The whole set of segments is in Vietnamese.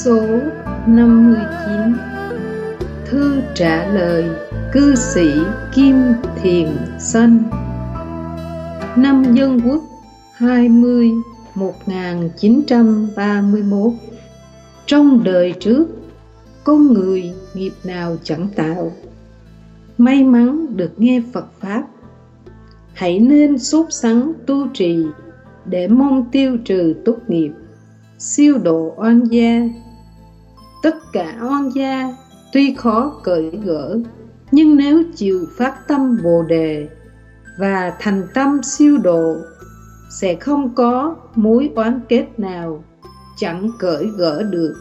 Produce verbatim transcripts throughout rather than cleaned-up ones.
Số năm mươi chín. Thư trả lời cư sĩ Kim Thiền Sanh. Năm Dân Quốc hai mươi một nghìn chín trăm ba mươi mốt. Trong đời trước, con người nghiệp nào chẳng tạo, may mắn được nghe Phật Pháp, hãy nên sốt sắng tu trì để mong tiêu trừ tốt nghiệp, siêu độ oan gia. Tất cả oan gia tuy khó cởi gỡ, nhưng nếu chịu phát tâm Bồ Đề và thành tâm siêu độ, sẽ không có mối oán kết nào chẳng cởi gỡ được.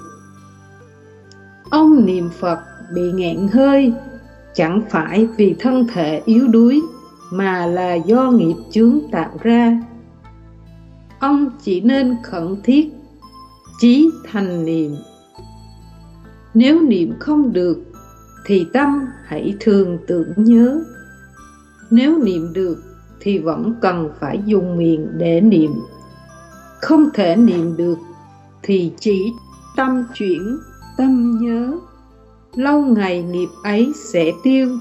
Ông niệm Phật bị nghẹn hơi chẳng phải vì thân thể yếu đuối, mà là do nghiệp chướng tạo ra. Ông chỉ nên khẩn thiết chí thành niệm. Nếu niệm không được thì tâm hãy thường tưởng nhớ. Nếu niệm được thì vẫn cần phải dùng miệng để niệm. Không thể niệm được thì chỉ tâm chuyển, tâm nhớ. Lâu ngày nghiệp ấy sẽ tiêu.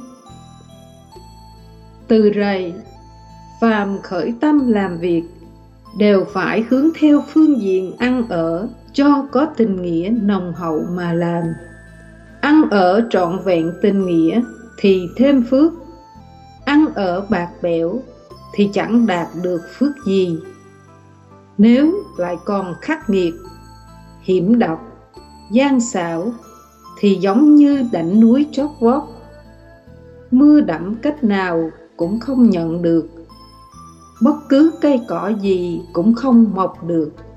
Từ rày, phàm khởi tâm làm việc đều phải hướng theo phương diện ăn ở cho có tình nghĩa nồng hậu mà làm. Ăn ở trọn vẹn tình nghĩa thì thêm phước, ăn ở bạc bẽo thì chẳng đạt được phước gì. Nếu lại còn khắc nghiệt, hiểm độc, gian xảo thì giống như đảnh núi trót vót, mưa đẫm cách nào cũng không nhận được, bất cứ cây cỏ gì cũng không mọc được.